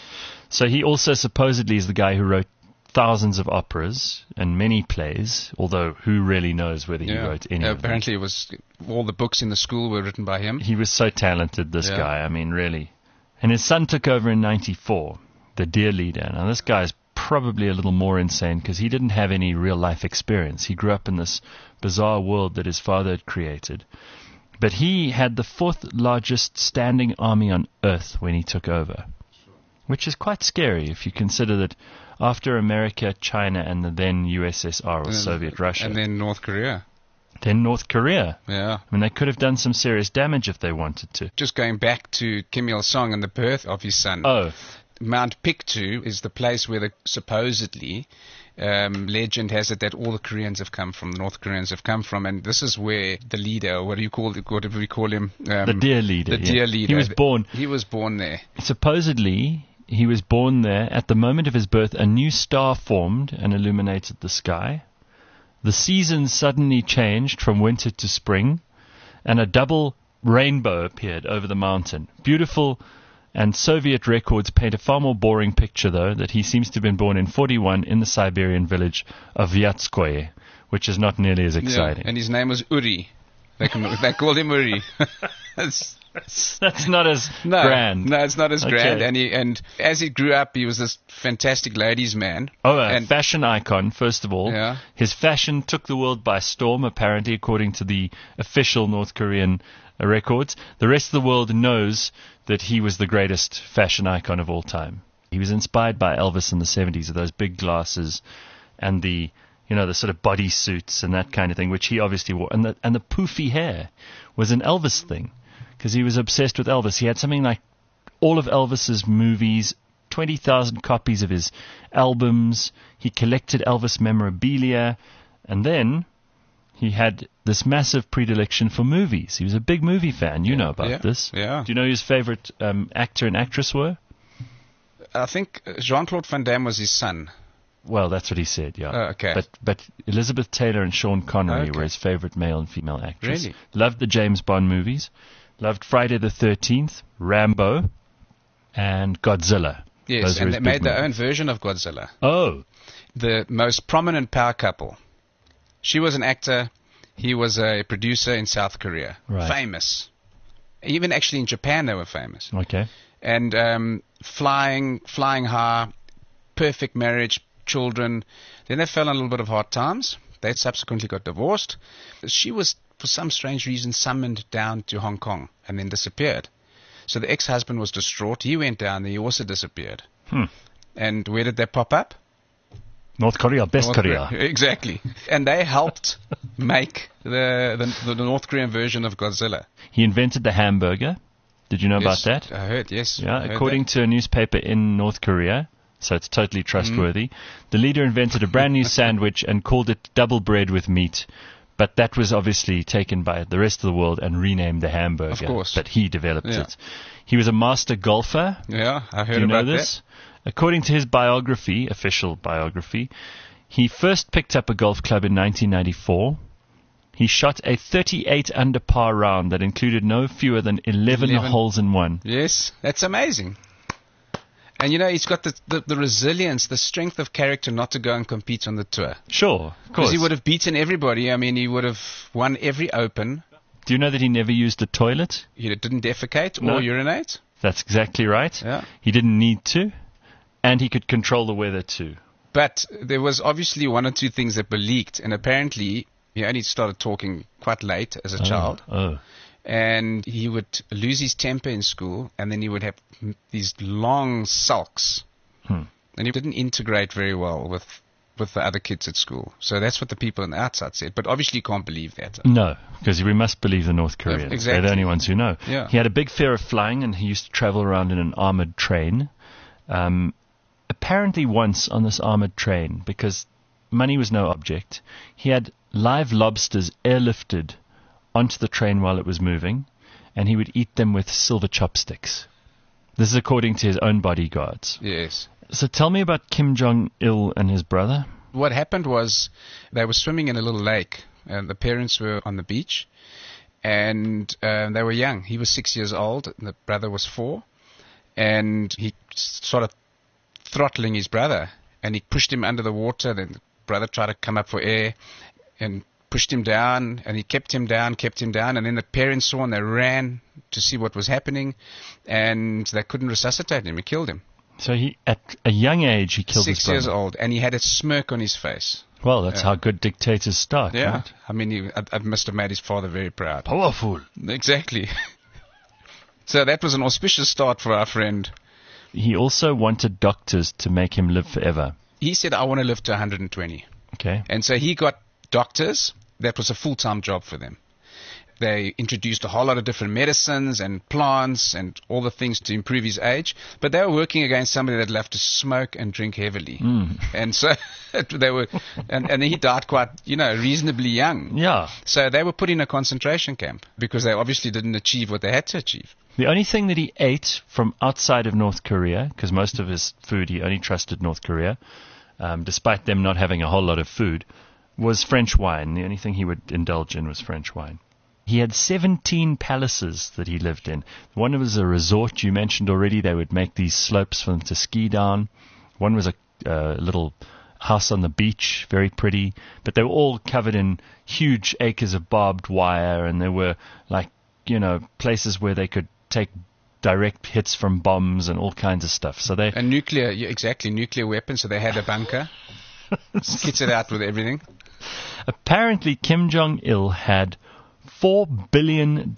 So he also supposedly is the guy who wrote thousands of operas and many plays, although who really knows whether he wrote any of them. Apparently, it was all the books in the school were written by him. He was so talented, this Yeah. guy. I mean, really. And his son took over in 94, the Dear Leader. Now, this guy's probably a little more insane because he didn't have any real-life experience. He grew up in this bizarre world that his father had created. But he had the 4th largest standing army on Earth when he took over, which is quite scary if you consider that after America, China, and the then USSR, or Soviet Russia, And then North Korea. then North Korea. Yeah. I mean, they could have done some serious damage if they wanted to. Just going back to Kim Il-sung and the birth of his son. Oh, Mount Pictou is the place where supposedly legend has it that all the Koreans have come from, the North Koreans have come from, and this is where the leader, or what do we call him? the Dear Leader. The Dear Leader. He was born. He was born there. Supposedly, he was born there. At the moment of his birth, a new star formed and illuminated the sky. The seasons suddenly changed from winter to spring, and a double rainbow appeared over the mountain. Beautiful, and Soviet records paint a far more boring picture, though, that he seems to have been born in 41 in the Siberian village of Vyatskoye, which is not nearly as exciting. Yeah, and his name was Uri. They called him Uri. That's not as grand. No, it's not as Okay. grand. And as he grew up, he was this fantastic ladies' man. Oh, and fashion icon, first of all. Yeah. His fashion took the world by storm, apparently, according to the official North Korean records. The rest of the world knows that he was the greatest fashion icon of all time. He was inspired by Elvis in the 70s, with those big glasses and the sort of body suits and that kind of thing, which he obviously wore. And the poofy hair was an Elvis thing, because he was obsessed with Elvis. He had something like all of Elvis's movies, 20,000 copies of his albums. He collected Elvis memorabilia. And then he had this massive predilection for movies. He was a big movie fan. You know about this. Yeah. Do you know who his favorite actor and actress were? I think Jean-Claude Van Damme was his son. Well, that's what he said, yeah. Oh, okay. But Elizabeth Taylor and Sean Connery Okay. were his favorite male and female actors. Really? Loved the James Bond movies. Loved Friday the 13th, Rambo, and Godzilla. Yes, Those were and his they big made their movies. own version of Godzilla. Oh, The most prominent power couple. She was an actor. He was a producer in South Korea. Right. Famous. Even actually in Japan they were famous. okay. And flying high, perfect marriage, children. Then they fell on a little bit of hard times. They subsequently got divorced. She was, for some strange reason, summoned down to Hong Kong and then disappeared. So the ex-husband was distraught. He went down there. He also disappeared. And where did they pop up? North Korea, best North Korea. Exactly. And they helped make the North Korean version of Godzilla. He invented the hamburger. Did you know about Yes, that? I heard, yes. Yeah, I heard according that. to a newspaper in North Korea, so it's totally trustworthy. The leader invented a brand new sandwich and called it double bread with meat. But that was obviously taken by the rest of the world and renamed the hamburger. Of course. But he developed Yeah. it. He was a master golfer. Yeah, I heard Do you know about this? According to his biography, official biography, he first picked up a golf club in 1994. He shot a 38 under par round that included no fewer than 11 holes in one. that. Yes, that's amazing. And you know, he's got the resilience, the strength of character not to go and compete on the tour. Sure, of Because course. he would have beaten everybody. I mean, he would have won every Open. Do you know that he never used a toilet? He didn't defecate No. or urinate. That's exactly right. Yeah. He didn't need to. And he could control the weather too. But there was obviously one or two things that were leaked. And apparently, he only started talking quite late as a child. Oh. And he would lose his temper in school, and then he would have these long sulks. And he didn't integrate very well with the other kids at school. So that's what the people on the outside said. But obviously you can't believe that. No, because we must believe the North Koreans. Exactly. They're the only ones who know. Yeah. He had a big fear of flying, and he used to travel around in an armored train. Apparently once on this armored train, because money was no object, he had live lobsters airlifted onto the train while it was moving, and he would eat them with silver chopsticks. This is according to his own bodyguards. Yes. So tell me about Kim Jong-il and his brother. What happened was they were swimming in a little lake, and the parents were on the beach, and they were young. He was 6 years old, and the brother was 4, and he started throttling his brother, and he pushed him under the water. Then the brother tried to come up for air and pushed him down, and he kept him down, and then the parents saw and they ran to see what was happening, and they couldn't resuscitate him. He killed him. So he, at a young age, he killed his 6 brother. years old, and he had a smirk on his face. Well, that's how good dictators start, Yeah, right? I mean, I must have made his father very proud. Powerful. Exactly. So that was an auspicious start for our friend. He also wanted doctors to make him live forever. He said, I want to live to 120. Okay. And so he got doctors. That was a full-time job for them. They introduced a whole lot of different medicines and plants and all the things to improve his age. But they were working against somebody that loved to smoke and drink heavily. And so they were, and he died quite, reasonably young. Yeah. So they were put in a concentration camp because they obviously didn't achieve what they had to achieve. The only thing that he ate from outside of North Korea, because most of his food he only trusted North Korea, despite them not having a whole lot of food, was French wine. The only thing he would indulge in was French wine. He had 17 palaces that he lived in. One was a resort you mentioned already. They would make these slopes for them to ski down. One was a little house on the beach, very pretty. But they were all covered in huge acres of barbed wire, and there were, places where they could take direct hits from bombs and all kinds of stuff. So they And nuclear weapons, so they had a bunker. Kitted out with everything. apparently Kim Jong-il had $4 billion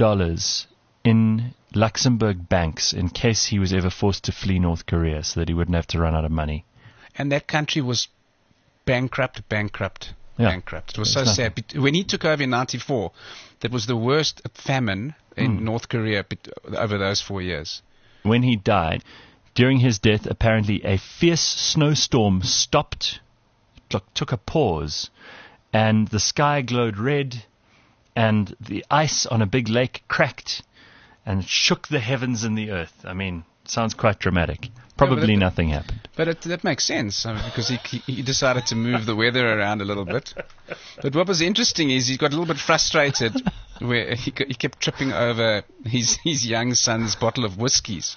in Luxembourg banks in case he was ever forced to flee North Korea so that he wouldn't have to run out of money. And that country was bankrupt. Yeah. It was There's so sad. When he took over in 94, that was the worst famine in North Korea over those 4 years. When he died, during his death, apparently a fierce snowstorm stopped, took a pause, and the sky glowed red, and the ice on a big lake cracked and shook the heavens and the earth. I mean, Sounds quite dramatic. Probably nothing happened. But that makes sense, because he decided to move the weather around a little bit. But what was interesting is he got a little bit frustrated where he kept tripping over his young son's bottle of whiskies.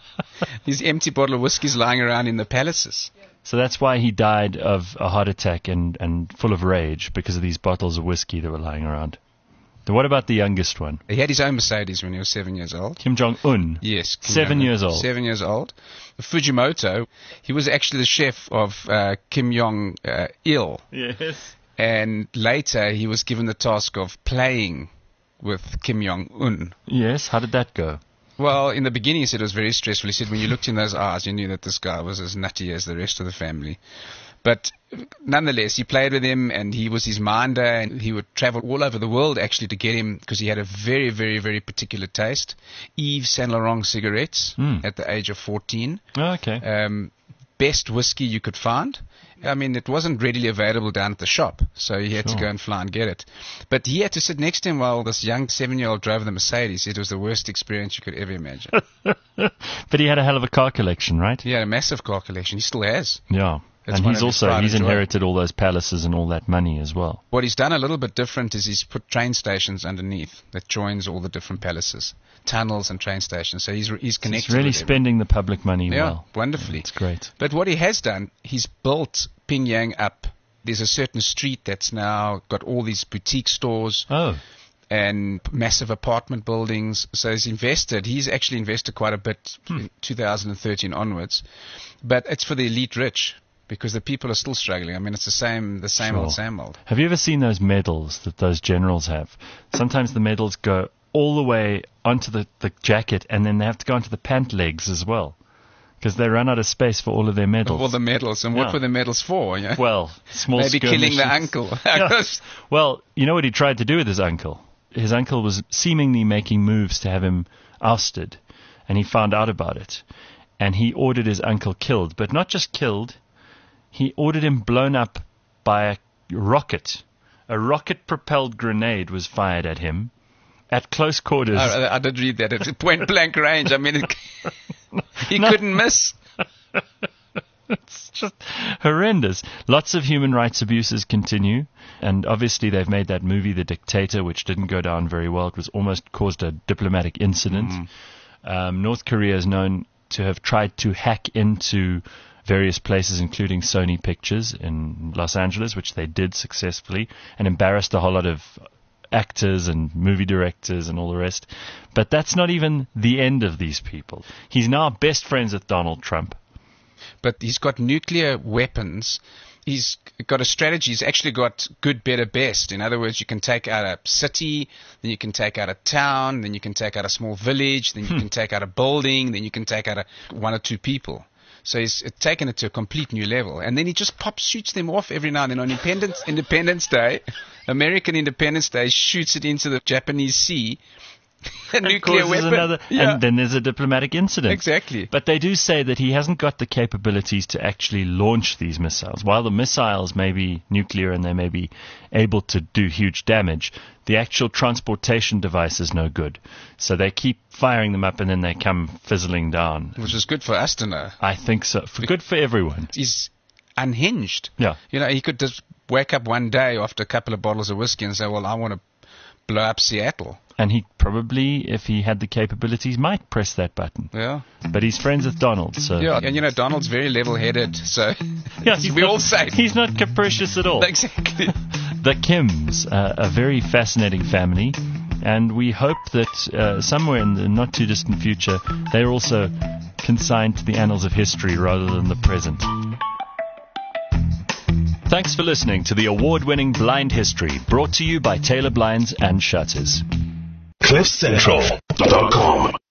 His empty bottle of whiskies lying around in the palaces. So that's why he died of a heart attack and full of rage, because of these bottles of whiskey that were lying around. Then what about the youngest one? He had his own Mercedes when he was 7 years old. Kim Jong-un? Yes. 7 years old. 7 years old. Fujimoto, he was actually the chef of Kim Jong-il. Yes. And later he was given the task of playing with Kim Jong-un. Yes, how did that go? Well, in the beginning he said it was very stressful. He said when you looked in those eyes, you knew that this guy was as nutty as the rest of the family. But nonetheless, he played with him, and he was his minder, and he would travel all over the world actually to get him, because he had a very, very, very particular taste. Yves Saint Laurent cigarettes at the age of 14. Oh, okay. Best whiskey you could find. I mean, it wasn't readily available down at the shop, so he had to go and fly and get it. But he had to sit next to him while this young 7-year-old drove the Mercedes. It was the worst experience you could ever imagine. But he had a hell of a car collection, right? He had a massive car collection. He still has. Yeah. That's and he's inherited all those palaces and all that money as well. What he's done a little bit different is he's put train stations underneath that joins all the different palaces, tunnels and train stations. So he's connected. He's really spending the public money well. Wonderfully. It's great. But what he has done, he's built Pyongyang up. There's a certain street that's now got all these boutique stores. Oh. And massive apartment buildings. So he's actually invested quite a bit in 2013 onwards. But it's for the elite rich, because the people are still struggling. I mean, it's the same old. Have you ever seen those medals that those generals have? Sometimes the medals go all the way onto the jacket, and then they have to go onto the pant legs as well, because they run out of space for all of their medals. All the medals. And what were the medals for? Yeah? Well, small maybe killing the uncle. Well, you know what he tried to do with his uncle? His uncle was seemingly making moves to have him ousted, and he found out about it. And he ordered his uncle killed, but not just killed. He ordered him blown up by a rocket. A rocket-propelled grenade was fired at him at close quarters. I did read that. At point-blank range. I mean, he couldn't miss. It's just horrendous. Lots of human rights abuses continue. And obviously they've made that movie, The Dictator, which didn't go down very well. It was almost caused a diplomatic incident. North Korea is known to have tried to hack into various places, including Sony Pictures in Los Angeles, which they did successfully, and embarrassed a whole lot of actors and movie directors and all the rest. But that's not even the end of these people. He's now best friends with Donald Trump. But he's got nuclear weapons. He's got a strategy. He's actually got good, better, best. In other words, you can take out a city, then you can take out a town, then you can take out a small village, then you can take out a building, then you can take out one or two people. So he's taken it to a complete new level. And then he just shoots them off every now and then. On Independence Day, American Independence Day, shoots it into the Japanese Sea. A nuclear weapon. And then there's a diplomatic incident. Exactly. But they do say that he hasn't got the capabilities to actually launch these missiles. While the missiles may be nuclear and they may be able to do huge damage, the actual transportation device is no good. So they keep firing them up and then they come fizzling down. Which is good for us to know. I think so. Good for everyone. He's unhinged. Yeah. You know, he could just wake up one day after a couple of bottles of whiskey and say, well, I want to blow up Seattle. And he probably, if he had the capabilities, might press that button. Yeah. But he's friends with Donald, so... Yeah, and you know, Donald's very level-headed, so we're all safe. He's not capricious at all. Exactly. The Kims, a very fascinating family, and we hope that somewhere in the not-too-distant future, they're also consigned to the annals of history rather than the present. Thanks for listening to the award-winning Blind History, brought to you by Taylor Blinds and Shutters. CliffCentral.com